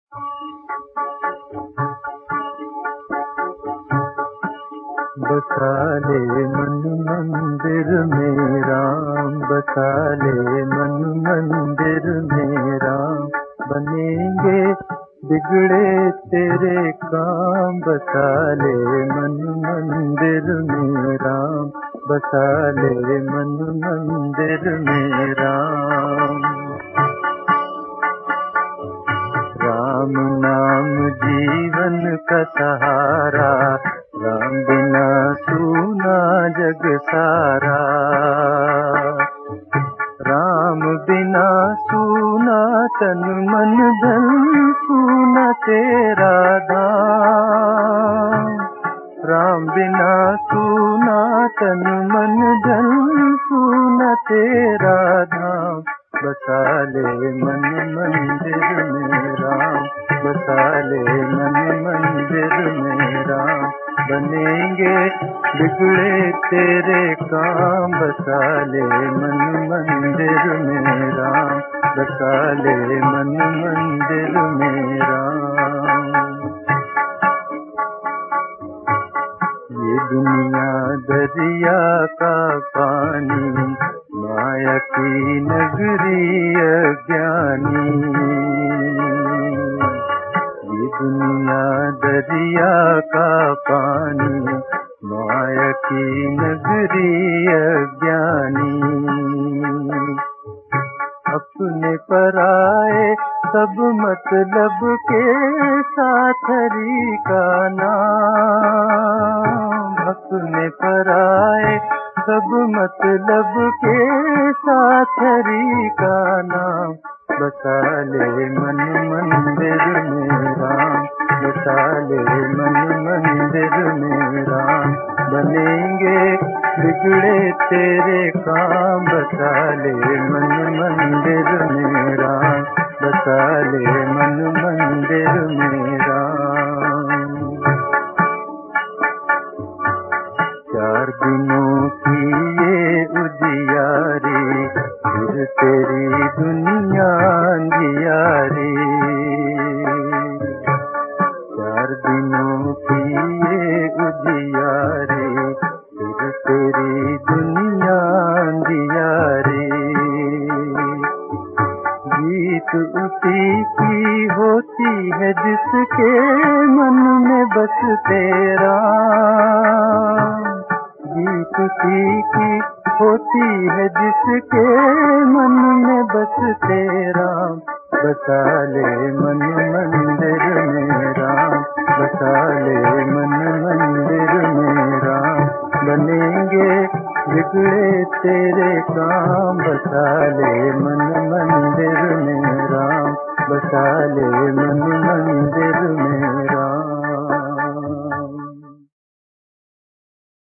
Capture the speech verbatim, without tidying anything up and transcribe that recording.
बसा ले मन मंदिर में राम, बसा ले मन मंदिर में राम, बनेंगे बिगड़े तेरे काम। बसा ले मन मंदिर में राम, बसा ले मन मंदिर में राम। राम नाम जीवन का सहारा, राम बिना सूना जग सारा। राम बिना सूना तन मन धन, सूना तेरा धाम। राम बिना सूना तन मन धन, सूना तेरा धाम। बसा ले मन मंदिर में राम, बसा ले मन मंदिर में राम, बनेंगे बिगड़े तेरे काम। बसा ले मन मंदिर में राम, बसा ले मन मंदिर में राम। ये दुनिया दरिया का पानी, माया की नगरी अज्ञानी। ये दुनिया दरिया का पानी, माया की नगरी अज्ञानी। अपने पराए सब मतलब के साथ हरि का नाम। अपने पराए सब मतलब के साथ हरि का नाम। बसा ले मन मंदिर में राम, बसा ले मन मंदिर में राम, बनेंगे बिगड़े तेरे काम। बसा ले मन मंदिर में राम, बसा ले मन मंदिर में राम। चार दिनों की ये उजियारी, फिर तेरी दुनिया अंधियारी। चार दिनों की ये उजियारी, फिर तेरी दुनिया अंधियारी। जीत उसी की होती है जिसके मन में बस तेरा। जीत उसी की होती है जिसके मन में बस तेरा। बसा ले मन मंदिर में राम, बसा ले मन मंदिर में राम, बनेंगे बिगड़े तेरे काम। बसा ले मन मंदिर में राम, बसा ले मन